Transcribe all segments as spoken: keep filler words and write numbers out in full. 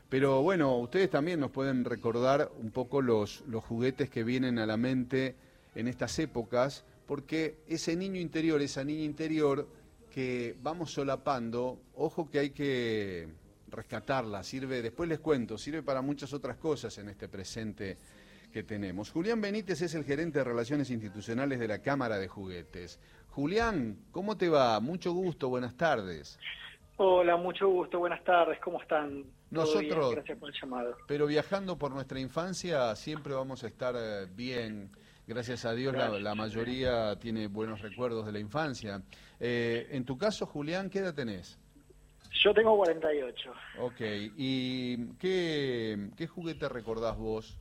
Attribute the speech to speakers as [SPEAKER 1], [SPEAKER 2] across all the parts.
[SPEAKER 1] Pero bueno, ustedes también nos pueden recordar un poco los, los juguetes que vienen a la mente en estas épocas, porque ese niño interior, esa niña interior que vamos solapando, ojo que hay que rescatarla, sirve, después les cuento, sirve para muchas otras cosas en este presente que tenemos. Julián Benítez es el gerente de Relaciones Institucionales de la Cámara de Juguetes. Julián, ¿cómo te va? Mucho gusto, buenas tardes.
[SPEAKER 2] Hola, mucho gusto, buenas tardes, ¿cómo están?
[SPEAKER 1] Nosotros,
[SPEAKER 2] gracias por el llamado.
[SPEAKER 1] Pero viajando por nuestra infancia siempre vamos a estar eh, bien, gracias a Dios la, la mayoría tiene buenos recuerdos de la infancia. Eh, en tu caso, Julián, ¿qué edad tenés?
[SPEAKER 2] Yo tengo cuarenta y ocho.
[SPEAKER 1] Ok, ¿y qué, qué juguete recordás vos?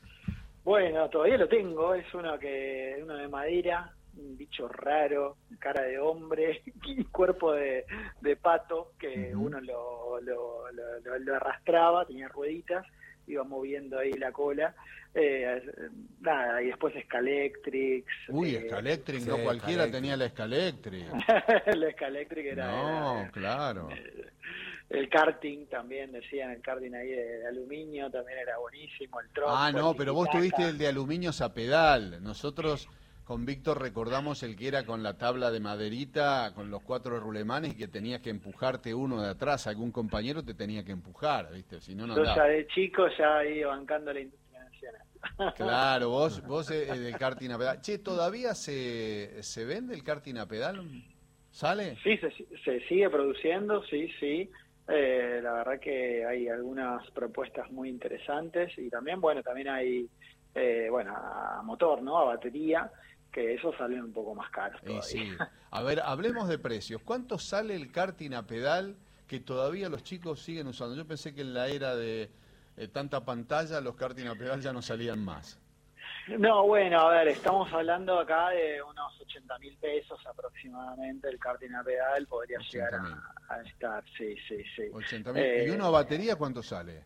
[SPEAKER 2] Bueno, todavía lo tengo, es uno que uno de madera, un bicho raro, cara de hombre, cuerpo de, de pato, que uh-huh. uno lo, lo, lo, lo, lo arrastraba, tenía rueditas, iba moviendo ahí la cola. Eh, nada, y después Scalectrix.
[SPEAKER 1] Uy,
[SPEAKER 2] eh,
[SPEAKER 1] Scalectrix,
[SPEAKER 2] sí,
[SPEAKER 1] no cualquiera Scalectrix. Tenía la Scalectrix.
[SPEAKER 2] La Scalectrix era...
[SPEAKER 1] No,
[SPEAKER 2] era,
[SPEAKER 1] claro.
[SPEAKER 2] El, el karting también, decían, el karting ahí de, de aluminio también era buenísimo, el trompo.
[SPEAKER 1] Ah, no, pero vos tuviste el de aluminio a pedal. Nosotros con Víctor recordamos el que era con la tabla de maderita, con los cuatro rulemanes y que tenías que empujarte uno de atrás, algún compañero te tenía que empujar, ¿viste? Si no, no
[SPEAKER 2] Yo
[SPEAKER 1] andaba.
[SPEAKER 2] ya de chico ya iba bancando la industria nacional.
[SPEAKER 1] Claro, vos vos eh, del karting a pedal. Che, ¿todavía se, se vende el karting a pedal? ¿Sale?
[SPEAKER 2] Sí, se, se sigue produciendo, sí, sí. Eh, la verdad que hay algunas propuestas muy interesantes y también, bueno, también hay, eh, bueno, a motor, ¿no? A batería, que esos salen un poco más caros todavía.
[SPEAKER 1] Eh, sí. A ver, hablemos de precios. ¿Cuánto sale el karting a pedal que todavía los chicos siguen usando? Yo pensé que en la era de eh, tanta pantalla los karting a pedal ya no salían más.
[SPEAKER 2] No, bueno, a ver, estamos hablando acá de unos ochenta mil pesos aproximadamente, el karting a pedal podría llegar a, a estar, sí, sí, sí.
[SPEAKER 1] ochenta mil. Eh, ¿Y uno a batería cuánto sale?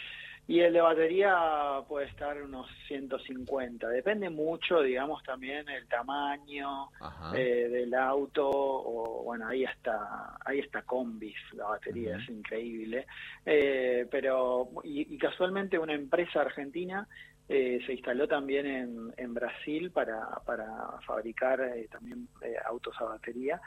[SPEAKER 2] Y el de batería puede estar unos ciento cincuenta, depende mucho, digamos, también el tamaño eh, del auto, o bueno, ahí está, ahí está combis, la batería uh-huh. es increíble, eh, pero, y, y casualmente una empresa argentina Eh, se instaló también en, en Brasil para, para fabricar eh, también eh, autos a batería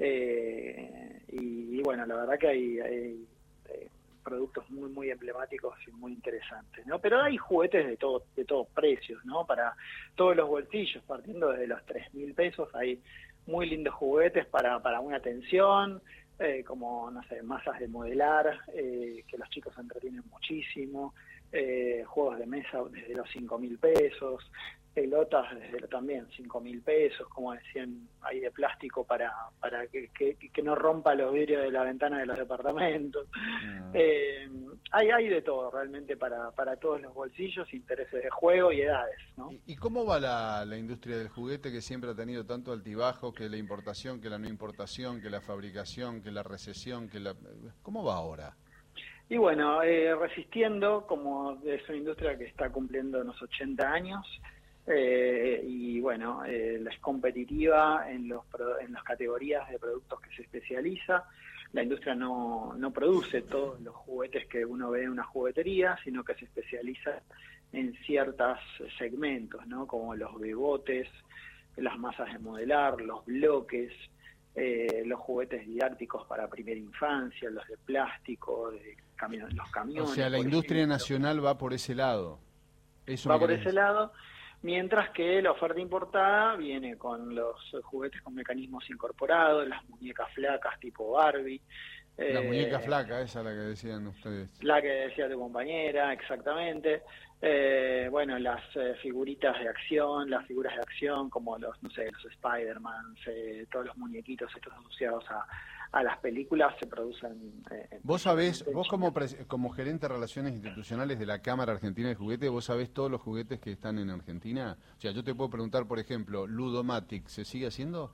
[SPEAKER 2] eh, y, y bueno, la verdad que hay, hay eh, productos muy muy emblemáticos y muy interesantes, ¿no? Pero hay juguetes de todo de todos precios, ¿no? Para todos los bolsillos, partiendo desde los tres mil pesos, hay muy lindos juguetes para, para una atención, eh, como, no sé, masas de modelar, eh, que los chicos se entretienen muchísimo, Eh, juegos de mesa desde los cinco mil pesos, pelotas desde también cinco mil pesos, como decían, ahí de plástico para para que, que, que no rompa los vidrios de la ventana de los departamentos. Mm. Eh, hay hay de todo realmente para para todos los bolsillos, intereses de juego y edades, ¿no?
[SPEAKER 1] ¿Y, y cómo va la, la industria del juguete, que siempre ha tenido tanto altibajo, que la importación, que la no importación, que la fabricación, que la recesión, que la ¿cómo va ahora?
[SPEAKER 2] Y bueno, eh, resistiendo, como es una industria que está cumpliendo unos ochenta años, eh, y bueno, eh, es competitiva en los en las categorías de productos que se especializa. La industria no, no produce todos los juguetes que uno ve en una juguetería, sino que se especializa en ciertos segmentos, ¿no? Como los bebotes, las masas de modelar, los bloques, Eh, los juguetes didácticos para primera infancia, los de plástico, de camion los camiones.
[SPEAKER 1] O sea, la industria ejemplo. nacional va por ese lado. Eso
[SPEAKER 2] va por ese lado, mientras que la oferta importada viene con los juguetes con mecanismos incorporados, las muñecas flacas tipo Barbie.
[SPEAKER 1] La
[SPEAKER 2] eh,
[SPEAKER 1] muñeca flaca, esa es la que decían ustedes.
[SPEAKER 2] La que decía tu compañera, exactamente. Eh, bueno, las eh, figuritas de acción, las figuras de acción como los, no sé, los Spider-Man, eh, todos los muñequitos estos asociados a, a las películas se producen. Eh,
[SPEAKER 1] vos sabés, vos como, como gerente de Relaciones Institucionales de la Cámara Argentina de Juguete, ¿vos sabés todos los juguetes que están en Argentina? O sea, yo te puedo preguntar, por ejemplo, Ludomatic, ¿se sigue haciendo?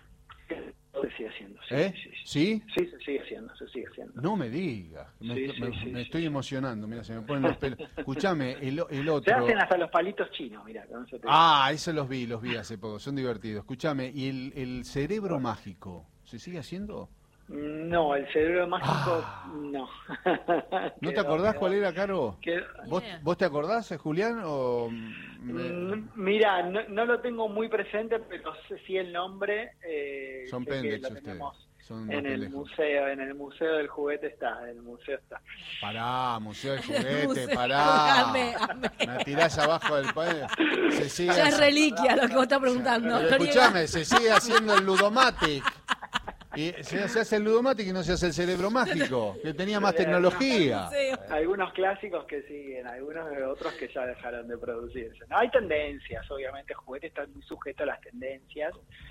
[SPEAKER 2] Se sigue haciendo, sí,
[SPEAKER 1] ¿Eh?
[SPEAKER 2] sí, sí.
[SPEAKER 1] ¿Sí?
[SPEAKER 2] Sí, se sigue haciendo, se sigue haciendo.
[SPEAKER 1] No me digas, me,
[SPEAKER 2] sí,
[SPEAKER 1] me,
[SPEAKER 2] sí,
[SPEAKER 1] me
[SPEAKER 2] sí,
[SPEAKER 1] estoy
[SPEAKER 2] sí.
[SPEAKER 1] emocionando, mira, se me ponen los pelos. Escuchame, el, el otro...
[SPEAKER 2] Se hacen hasta los palitos chinos, mira. No se te...
[SPEAKER 1] Ah, eso los vi, los vi hace poco, son divertidos. Escuchame, ¿y el, el cerebro mágico, se sigue haciendo?
[SPEAKER 2] No, el cerebro mágico,
[SPEAKER 1] ah.
[SPEAKER 2] no.
[SPEAKER 1] ¿No te acordás quedó, cuál era, Caro?
[SPEAKER 2] Quedó,
[SPEAKER 1] ¿Vos, ¿Vos te acordás, Julián? O
[SPEAKER 2] me... Mira, no, no lo tengo muy presente, pero sé sí el nombre. Eh,
[SPEAKER 1] Son pendejos ustedes. Son
[SPEAKER 2] en el pendejos. museo, en el museo del juguete está, en el museo está.
[SPEAKER 1] Pará, museo del juguete, museo, pará. Ame, ame. Me tirás abajo del país. Se sigue
[SPEAKER 3] ya es reliquia lo que vos estás preguntando.
[SPEAKER 1] Pero escuchame, se sigue haciendo el Ludomatic. Y se, se hace el Ludomatic y no se hace el cerebro mágico, que tenía más tecnología.
[SPEAKER 2] Algunos clásicos que siguen, algunos otros que ya dejaron de producirse. No, hay tendencias, obviamente, el juguete está muy sujeto a las tendencias.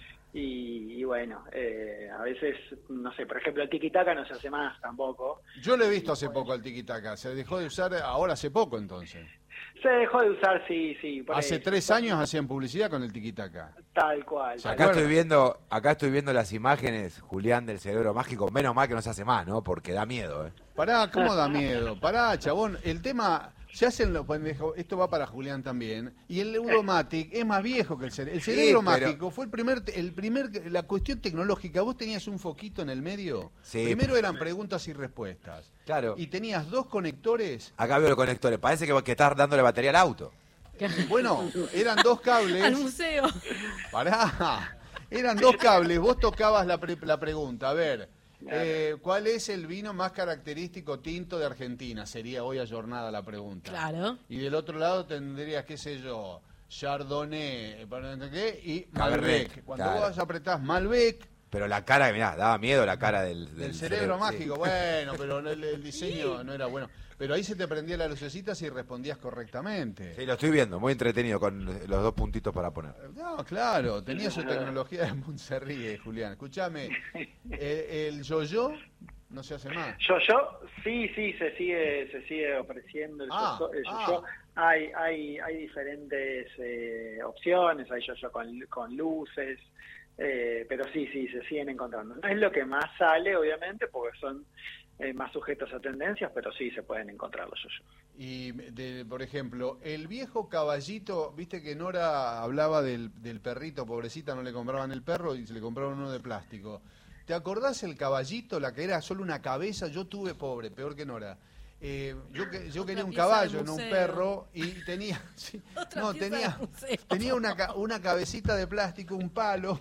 [SPEAKER 2] Y, y bueno, eh, a veces, no sé, por ejemplo, el tiki-taka no se hace más tampoco.
[SPEAKER 1] Yo lo he visto hace poco al tiki-taka, se dejó de usar ahora hace poco entonces.
[SPEAKER 2] Se dejó de usar, sí, sí.
[SPEAKER 1] Hace eso. tres años hacían publicidad con el tiki-taka.
[SPEAKER 2] Tal cual.
[SPEAKER 4] Tal acá cual. estoy viendo, acá estoy viendo las imágenes, Julián, del cerebro mágico. Menos mal que no se hace más, ¿no? Porque da miedo, ¿eh?
[SPEAKER 1] Pará, ¿cómo da miedo? Pará, chabón, el tema... Se hacen los pendejos, esto va para Julián también, y el Ludomatic es más viejo que el cerebro. El cerebro sí, pero... mágico fue el primer, el primer, la cuestión tecnológica. Vos tenías un foquito en el medio, sí, primero eran preguntas y respuestas.
[SPEAKER 4] Claro.
[SPEAKER 1] Y tenías dos conectores.
[SPEAKER 4] Acá veo los conectores, parece que, que estás dándole batería al auto.
[SPEAKER 1] Bueno, eran dos cables.
[SPEAKER 3] Al museo.
[SPEAKER 1] Pará, eran dos cables, vos tocabas la, pre, la pregunta, a ver... Eh, ¿Cuál es el vino más característico tinto de Argentina? Sería hoy ayornada la pregunta.
[SPEAKER 3] Claro.
[SPEAKER 1] Y del otro lado tendrías, qué sé yo, Chardonnay ¿qué? Y Malbec. Cuando claro. vos apretás Malbec...
[SPEAKER 4] Pero la cara, mirá, daba miedo la cara del... Del,
[SPEAKER 1] del cerebro, cerebro mágico, sí. Bueno, pero el, el diseño sí. no era bueno. Pero ahí se te prendía la lucecita si respondías correctamente.
[SPEAKER 4] Sí, lo estoy viendo, muy entretenido con los dos puntitos para poner.
[SPEAKER 1] No, claro, tenía su tecnología de Mundo se ríe, Julián. Escuchame, ¿el, el yo-yo no se hace más?
[SPEAKER 2] Yo-yo, sí, sí, se sigue se sigue ofreciendo el ah, yo-yo. El yo-yo. Ah. Hay, hay, hay diferentes eh, opciones, hay yo-yo con, con luces, eh, pero sí, sí, se siguen encontrando. No es lo que más sale, obviamente, porque son... Eh, más sujetos a tendencias, pero sí se pueden encontrar los yo-yo.
[SPEAKER 1] Y, de, por ejemplo, el viejo caballito, viste que Nora hablaba del, del perrito, pobrecita, no le compraban el perro y se le compraron uno de plástico. ¿Te acordás el caballito, la que era solo una cabeza? Yo tuve, pobre, peor que Nora. Eh, yo que, yo quería un caballo, no un perro, y tenía... Sí, no, tenía, tenía una, una cabecita de plástico, un palo.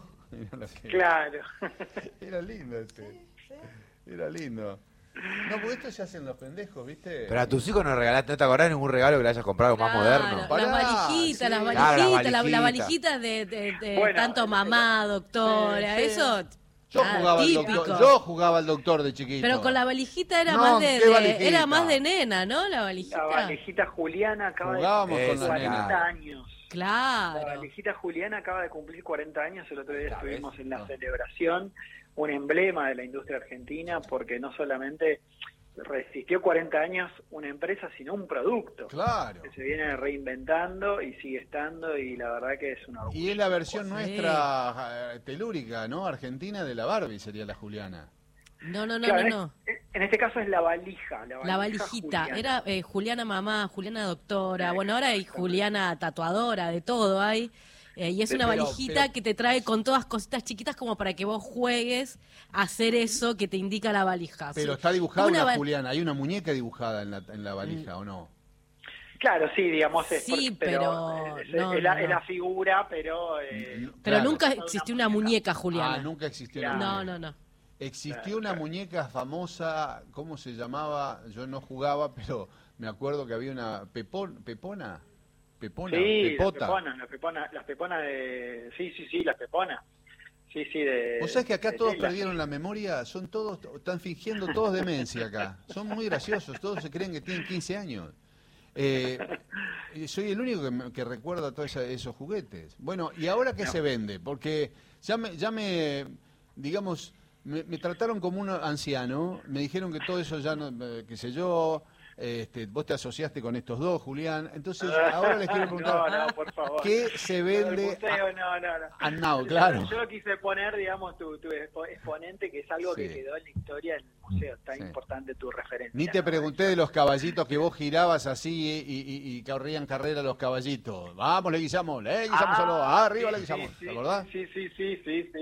[SPEAKER 2] Claro.
[SPEAKER 1] Era lindo este. Sí, sí. Era lindo. No, porque esto se hacen los pendejos, ¿viste?
[SPEAKER 4] Pero a tus hijos no regalaste, ¿no te acordás de ningún regalo que le hayas comprado claro, más moderno?
[SPEAKER 3] Pará, las valijitas, sí. las valijitas, claro, la valijita. la, la valijita de, de, de bueno, tanto mamá, doctora, sí, sí. eso...
[SPEAKER 1] Yo jugaba, al doctor, yo jugaba al doctor de chiquito.
[SPEAKER 3] Pero con la valijita era, no, más, de, de, era más de nena, ¿no? La valijita.
[SPEAKER 2] La valijita Juliana acaba
[SPEAKER 1] Jugábamos
[SPEAKER 2] de
[SPEAKER 1] cumplir
[SPEAKER 2] cuarenta nena. años.
[SPEAKER 3] Claro.
[SPEAKER 2] La valijita Juliana acaba de cumplir cuarenta años, el otro día ¿sabes? Estuvimos en la no. celebración, un emblema de la industria argentina, porque no solamente resistió cuarenta años una empresa, sino un producto.
[SPEAKER 1] Claro.
[SPEAKER 2] Que se viene reinventando y sigue estando, y la verdad que es una orgullo.
[SPEAKER 1] Y es la versión sí. nuestra telúrica, ¿no? Argentina de la Barbie sería la Juliana.
[SPEAKER 3] No, no, no,
[SPEAKER 2] claro,
[SPEAKER 3] no, no.
[SPEAKER 2] En, en este caso es la valija. La, valija
[SPEAKER 3] la valijita. Juliana. Era eh, Juliana mamá, Juliana doctora. Sí, bueno, ahora hay Juliana tatuadora, de todo hay. Eh, y es una pero, valijita pero, que te trae con todas cositas chiquitas como para que vos juegues a hacer eso que te indica la valija.
[SPEAKER 1] Pero
[SPEAKER 3] ¿sí?
[SPEAKER 1] está dibujada una, una Juliana, hay una muñeca dibujada en la, en la valija, mm. ¿o no?
[SPEAKER 2] Claro, sí, digamos, es,
[SPEAKER 3] sí,
[SPEAKER 2] porque, pero,
[SPEAKER 3] pero
[SPEAKER 2] es,
[SPEAKER 3] no,
[SPEAKER 2] es, la,
[SPEAKER 3] no.
[SPEAKER 2] es la figura, pero... Eh,
[SPEAKER 3] pero
[SPEAKER 2] claro,
[SPEAKER 3] nunca existió una muñeca, Juliana.
[SPEAKER 1] Ah, nunca existió
[SPEAKER 3] claro.
[SPEAKER 1] una
[SPEAKER 3] No,
[SPEAKER 1] muñeca.
[SPEAKER 3] no, no.
[SPEAKER 1] Existió
[SPEAKER 2] claro,
[SPEAKER 1] una
[SPEAKER 2] claro.
[SPEAKER 1] muñeca famosa, ¿cómo se llamaba? Yo no jugaba, pero me acuerdo que había una Pepón, Pepona. Pepona,
[SPEAKER 2] sí,
[SPEAKER 1] Pepota.
[SPEAKER 2] las peponas, las peponas, las peponas de... Sí, sí, sí, las peponas. Sí, sí, de...
[SPEAKER 1] ¿Vos sabés que acá todos
[SPEAKER 2] tela.
[SPEAKER 1] perdieron la memoria? Son todos, están fingiendo todos demencia acá. Son muy graciosos, todos se creen que tienen quince años. Eh, soy el único que, me, que recuerda todos esa, esos juguetes. Bueno, ¿y ahora qué no. se vende? Porque ya me, ya me digamos, me, me trataron como un anciano, me dijeron que todo eso ya no, qué sé yo... Este, vos te asociaste con estos dos, Julián. Entonces, ahora les quiero preguntar,
[SPEAKER 2] no, no, por favor.
[SPEAKER 1] ¿qué se vende?
[SPEAKER 2] Museo, no, no, no.
[SPEAKER 1] Ah, no, claro.
[SPEAKER 2] Yo, yo quise poner, digamos, tu, tu exponente, que es algo sí. que quedó en la historia del museo. Tan sí. importante tu referencia.
[SPEAKER 1] Ni te ¿no? pregunté de los caballitos que vos girabas así y, y, y corrían carrera los caballitos. Vamos, le guisamos, le guisamos ah, solo. Ah, arriba sí, le guisamos.
[SPEAKER 2] Sí,
[SPEAKER 1] ¿Te acordás?
[SPEAKER 2] Sí, sí, sí, sí, sí.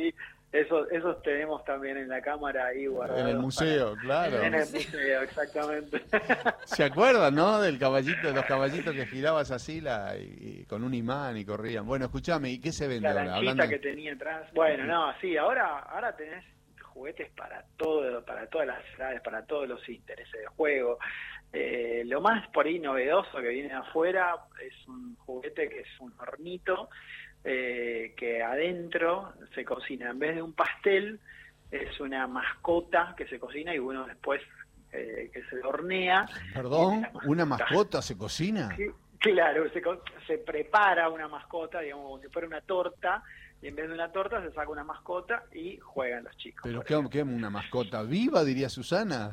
[SPEAKER 2] Esos, esos tenemos también en la cámara ahí guardados.
[SPEAKER 1] En el museo,
[SPEAKER 2] para...
[SPEAKER 1] claro.
[SPEAKER 2] En el museo, exactamente.
[SPEAKER 1] ¿Se acuerdan, no? Del caballito, de los caballitos que girabas así la, y, y con un imán y corrían. Bueno, escúchame, ¿y qué se vende
[SPEAKER 2] la
[SPEAKER 1] ahora?
[SPEAKER 2] lanchita
[SPEAKER 1] Hablando...
[SPEAKER 2] que tenía atrás. Bueno, no, sí, ahora, ahora tenés juguetes para todo, para todas las edades, para todos los intereses de juego. Eh, lo más por ahí novedoso que viene afuera es un juguete que es un hornito. Eh, que adentro se cocina, en vez de un pastel, es una mascota que se cocina y bueno, después eh, que se hornea.
[SPEAKER 1] Perdón, mascota. ¿Una mascota se cocina?
[SPEAKER 2] Sí, claro, se, se prepara una mascota, digamos, como si fuera una torta, y en vez de una torta se saca una mascota y juegan los chicos.
[SPEAKER 1] ¿Pero qué, qué una mascota viva, diría Susana?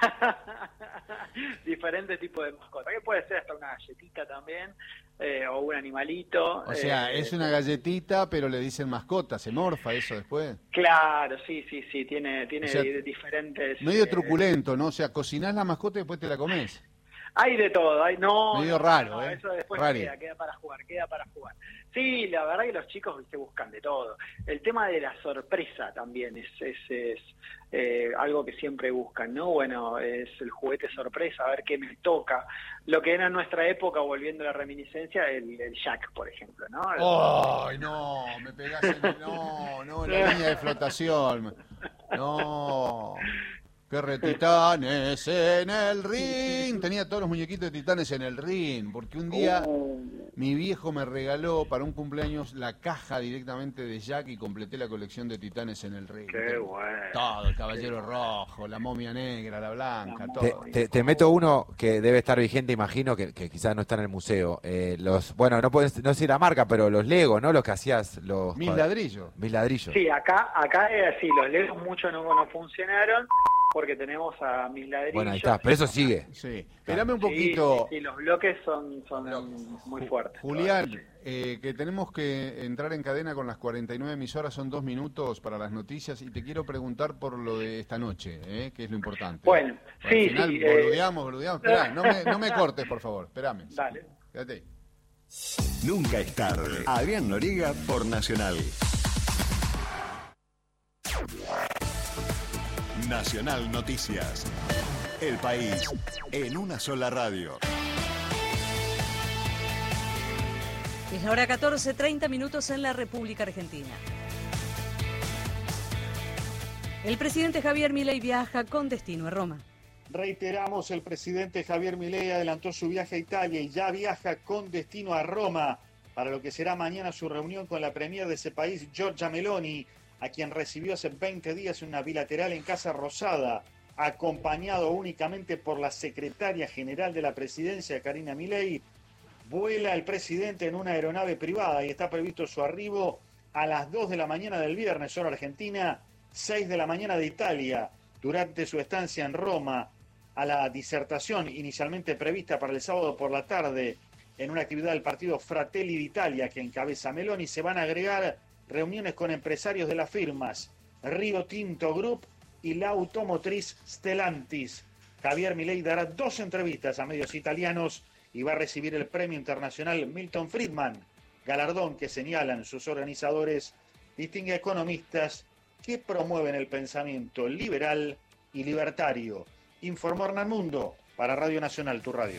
[SPEAKER 2] Diferentes tipos de mascota, que puede ser hasta una galletita también, eh, o un animalito.
[SPEAKER 1] O sea,
[SPEAKER 2] eh,
[SPEAKER 1] es una galletita, pero le dicen mascota, ¿se morfa eso después?
[SPEAKER 2] Claro, sí, sí, sí, tiene, tiene
[SPEAKER 1] o sea,
[SPEAKER 2] diferentes...
[SPEAKER 1] Medio
[SPEAKER 2] eh,
[SPEAKER 1] truculento, ¿no? O sea, cocinás la mascota y después te la comés.
[SPEAKER 2] Hay de todo, hay no...
[SPEAKER 1] Medio
[SPEAKER 2] no,
[SPEAKER 1] raro,
[SPEAKER 2] no,
[SPEAKER 1] ¿eh?
[SPEAKER 2] Eso después
[SPEAKER 1] Rari.
[SPEAKER 2] queda, queda para jugar, queda para jugar. Sí, la verdad que los chicos, viste, buscan de todo. El tema de la sorpresa también es, es, es eh, algo que siempre buscan, ¿no? Bueno, es el juguete sorpresa, a ver qué me toca. Lo que era en nuestra época, volviendo a la reminiscencia, el, el Jack, por ejemplo, ¿no?
[SPEAKER 1] ¡Ay, no! Me pegás en... No, no, en la línea de flotación. No... ¡Qué retitanes en el ring! Tenía todos los muñequitos de titanes en el ring, porque un día uh. mi viejo me regaló para un cumpleaños la caja directamente de Jack y completé la colección de titanes en el ring.
[SPEAKER 2] ¡Qué bueno!
[SPEAKER 1] Todo, el caballero rojo, la momia negra, la blanca,
[SPEAKER 2] la
[SPEAKER 1] todo.
[SPEAKER 4] Te, te, te meto uno que debe estar vigente, imagino, que, que quizás no está en el museo. Eh, los, bueno, no puedes, no sé la marca, pero los Lego, ¿no? Los que hacías, los...
[SPEAKER 1] Mil ladrillos.
[SPEAKER 4] Mil ladrillos.
[SPEAKER 2] Sí, acá, acá es así, los Legos muchos no, no funcionaron, porque tenemos a mis ladrillos.
[SPEAKER 4] Bueno, ahí está, pero eso sigue.
[SPEAKER 1] Sí, espérame un poquito.
[SPEAKER 2] Sí, sí, sí, los bloques son, son muy fuertes.
[SPEAKER 1] Julián, eh, que tenemos que entrar en cadena con las cuarenta y nueve emisoras, son dos minutos para las noticias, y te quiero preguntar por lo de esta noche, eh, que es lo importante.
[SPEAKER 2] Bueno,
[SPEAKER 1] Al
[SPEAKER 2] sí,
[SPEAKER 1] final,
[SPEAKER 2] sí.
[SPEAKER 1] boludeamos, eh... boludeamos. Esperá, no me, no me cortes, por favor, espérame.
[SPEAKER 2] Dale.
[SPEAKER 1] Quédate ahí.
[SPEAKER 5] Nunca es tarde. Adrián Noriega por Nacional. Nacional Noticias. El país en una sola radio.
[SPEAKER 6] Es la hora catorce, treinta minutos en la República Argentina. El presidente Javier Milei viaja con destino a Roma.
[SPEAKER 7] Reiteramos, el presidente Javier Milei adelantó su viaje a Italia y ya viaja con destino a Roma para lo que será mañana su reunión con la premier de ese país, Giorgia Meloni, a quien recibió hace veinte días en una bilateral en Casa Rosada, acompañado únicamente por la secretaria general de la presidencia, Karina Milei. Vuela el presidente en una aeronave privada y está previsto su arribo a las dos de la mañana del viernes, hora argentina, seis de la mañana de Italia, durante su estancia en Roma. A la disertación inicialmente prevista para el sábado por la tarde en una actividad del partido Fratelli d'Italia que encabeza Meloni, se van a agregar reuniones con empresarios de las firmas Rio Tinto Group y la automotriz Stellantis. Javier Milei dará dos entrevistas a medios italianos y va a recibir el premio internacional Milton Friedman, galardón que señalan sus organizadores distingue a economistas que promueven el pensamiento liberal y libertario. Informó Hernán Mundo para Radio Nacional, tu radio.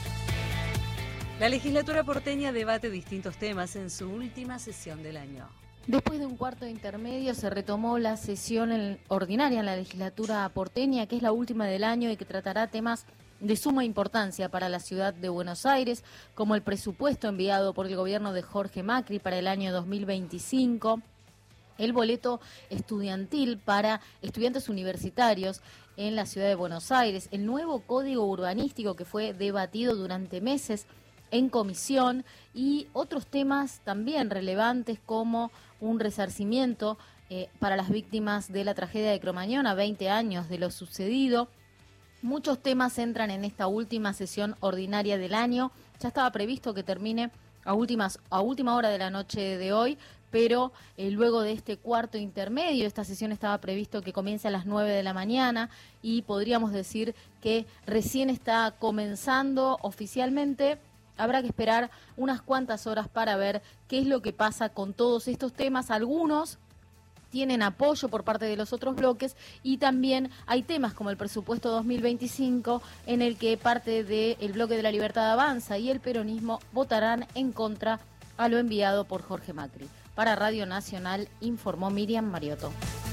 [SPEAKER 6] La legislatura porteña debate distintos temas en su última sesión del año.
[SPEAKER 3] Después de un cuarto de intermedio se retomó la sesión en, ordinaria en la legislatura porteña, que es la última del año y que tratará temas de suma importancia para la ciudad de Buenos Aires, como el presupuesto enviado por el gobierno de Jorge Macri para el año dos mil veinticinco, el boleto estudiantil para estudiantes universitarios en la ciudad de Buenos Aires, el nuevo código urbanístico que fue debatido durante meses en comisión y otros temas también relevantes como un resarcimiento eh, para las víctimas de la tragedia de Cromañón a veinte años de lo sucedido. Muchos temas entran en esta última sesión ordinaria del año. Ya estaba previsto que termine a, últimas, a última hora de la noche de hoy, pero eh, luego de este cuarto intermedio, esta sesión estaba previsto que comience a las nueve de la mañana y podríamos decir que recién está comenzando oficialmente. Habrá que esperar unas cuantas horas para ver qué es lo que pasa con todos estos temas. Algunos
[SPEAKER 8] tienen apoyo por parte de los otros bloques, y también hay temas como el presupuesto dos mil veinticinco, en el que parte del bloque de la Libertad Avanza y el peronismo votarán en contra a lo enviado por Jorge Macri. Para Radio Nacional informó Miriam Mariotto.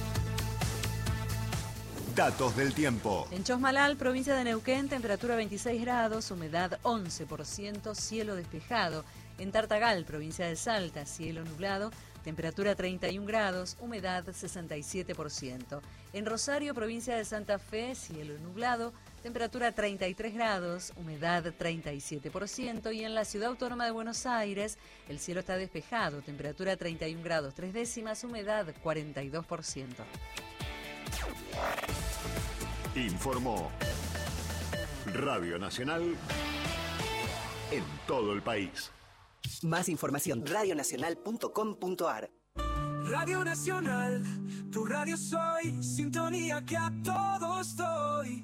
[SPEAKER 5] Datos del tiempo.
[SPEAKER 6] En Chosmalal, provincia de Neuquén, temperatura veintiséis grados, humedad once por ciento, cielo despejado. En Tartagal, provincia de Salta, cielo nublado, temperatura treinta y un grados, humedad sesenta y siete por ciento. En Rosario, provincia de Santa Fe, cielo nublado, temperatura treinta y tres grados, humedad treinta y siete por ciento. Y en la Ciudad Autónoma de Buenos Aires, el cielo está despejado, temperatura treinta y un grados, tres décimas, humedad cuarenta y dos por ciento.
[SPEAKER 5] Informó Radio Nacional en todo el país.
[SPEAKER 9] Más información, radio nacional punto com punto a r.
[SPEAKER 10] Radio Nacional, tu radio soy, sintonía que a todos doy.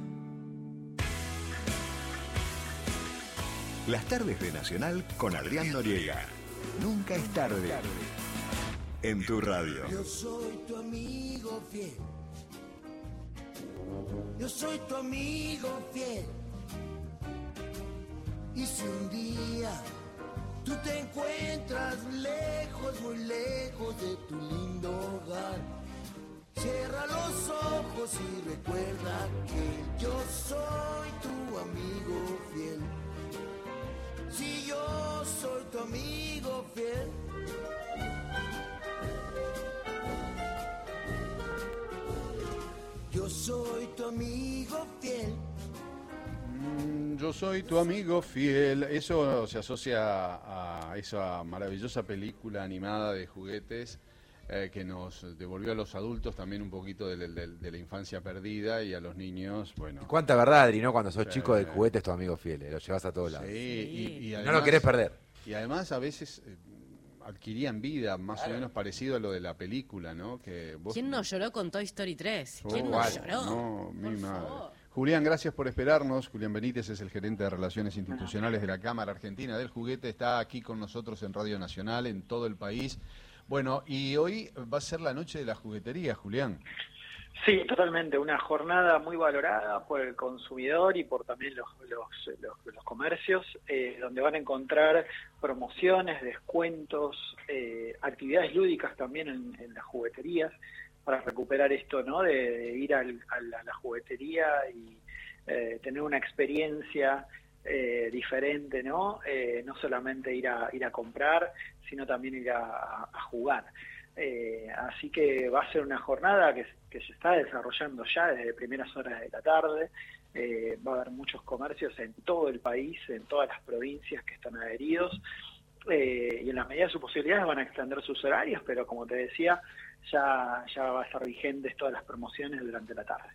[SPEAKER 5] Las tardes de Nacional con Adrián Noriega. Nunca es tarde. En tu radio.
[SPEAKER 11] Yo soy tu amigo fiel. Yo soy tu amigo fiel. Y si un día tú te encuentras lejos, muy lejos de tu lindo hogar, cierra los ojos y recuerda que yo soy tu amigo fiel. Si yo soy tu amigo fiel. Yo soy tu amigo fiel.
[SPEAKER 1] Mm, yo soy tu amigo fiel. Eso se asocia a esa maravillosa película animada de juguetes eh, que nos devolvió a los adultos también un poquito de, de, de la infancia perdida, y a los niños, bueno.
[SPEAKER 4] Y cuánta verdad, Adri, ¿no? Cuando sos
[SPEAKER 1] sí,
[SPEAKER 4] chico, del juguete es tu amigo fiel, eh, lo llevas a todos lados.
[SPEAKER 1] Sí, y, y además,
[SPEAKER 4] no lo querés perder.
[SPEAKER 1] Y además a veces eh, adquirían vida más claro. o menos parecido a lo de la película, ¿no? Que vos...
[SPEAKER 3] ¿Quién no lloró con Toy Story tres?
[SPEAKER 1] Oh,
[SPEAKER 3] ¿Quién no lloró?
[SPEAKER 1] No, mi
[SPEAKER 3] Por
[SPEAKER 1] madre.
[SPEAKER 3] favor.
[SPEAKER 1] Julián, gracias por esperarnos. Julián Benítez es el gerente de Relaciones Institucionales de la Cámara Argentina del Juguete. Está aquí con nosotros en Radio Nacional, en todo el país. Bueno, y hoy va a ser la noche de la juguetería, Julián.
[SPEAKER 2] Sí, totalmente. Una jornada muy valorada por el consumidor y por también los, los, los, los comercios, eh, donde van a encontrar promociones, descuentos, eh, actividades lúdicas también en, en las jugueterías, para recuperar esto, ¿no? De, de ir al, a, la, a la juguetería y eh, tener una experiencia eh, diferente, ¿no? Eh, no solamente ir a ir a comprar, sino también ir a, a jugar. Eh, así que va a ser una jornada que, que se está desarrollando ya desde primeras horas de la tarde. Eh, va a haber muchos comercios en todo el país, en todas las provincias que están adheridos. Eh, y en la medida de sus posibilidades van a extender sus horarios, pero como te decía, ya, ya va a estar vigentes todas las promociones durante la tarde.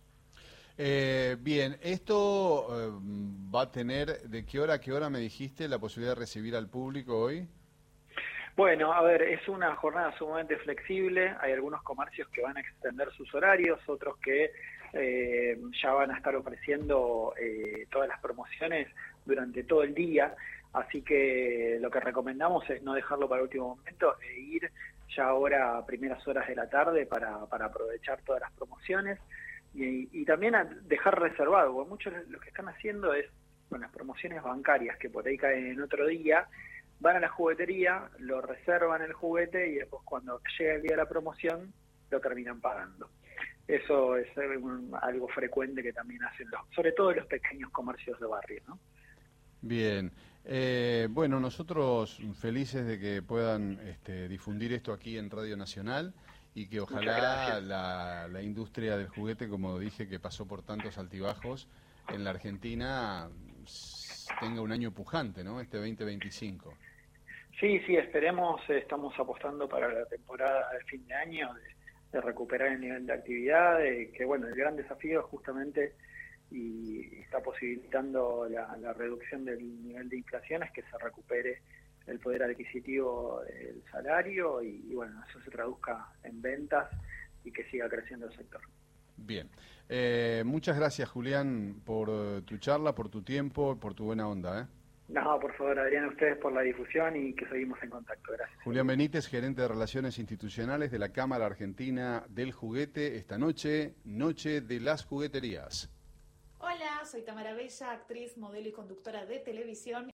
[SPEAKER 1] Eh, bien, esto eh, va a tener, ¿de qué hora a qué hora me dijiste la posibilidad de recibir al público hoy?
[SPEAKER 2] Bueno, a ver, es una jornada sumamente flexible. Hay algunos comercios que van a extender sus horarios, otros que eh, ya van a estar ofreciendo eh, todas las promociones durante todo el día. Así que lo que recomendamos es no dejarlo para el último momento e ir ya ahora a primeras horas de la tarde para, para aprovechar todas las promociones y, y también a dejar reservado, porque muchos lo que están haciendo es con las promociones bancarias que por ahí caen en otro día, van a la juguetería, lo reservan el juguete y después cuando llega el día de la promoción lo terminan pagando. Eso es un, algo frecuente que también hacen los, sobre todo los pequeños comercios de barrio, ¿no?
[SPEAKER 1] Bien. Eh, bueno, nosotros felices de que puedan este, difundir esto aquí en Radio Nacional y que ojalá la, la industria del juguete, como dije, que pasó por tantos altibajos en la Argentina, tenga un año pujante, ¿no? Este veinte veinticinco.
[SPEAKER 2] Sí, sí, esperemos, estamos apostando para la temporada de fin de año, de, de recuperar el nivel de actividad, de, que bueno, el gran desafío es justamente, y está posibilitando la, la reducción del nivel de inflación, es que se recupere el poder adquisitivo del salario y, y bueno, eso se traduzca en ventas y que siga creciendo el sector.
[SPEAKER 1] Bien. Eh, muchas gracias, Julián, por tu charla, por tu tiempo, por tu buena onda, ¿eh?
[SPEAKER 2] No, por favor, Adrián, ustedes por la difusión y que seguimos en contacto. Gracias.
[SPEAKER 1] Julián Benítez, gerente de Relaciones Institucionales de la Cámara Argentina del Juguete, esta noche, Noche de las Jugueterías.
[SPEAKER 12] Hola, soy Tamara Bella, actriz, modelo y conductora de televisión.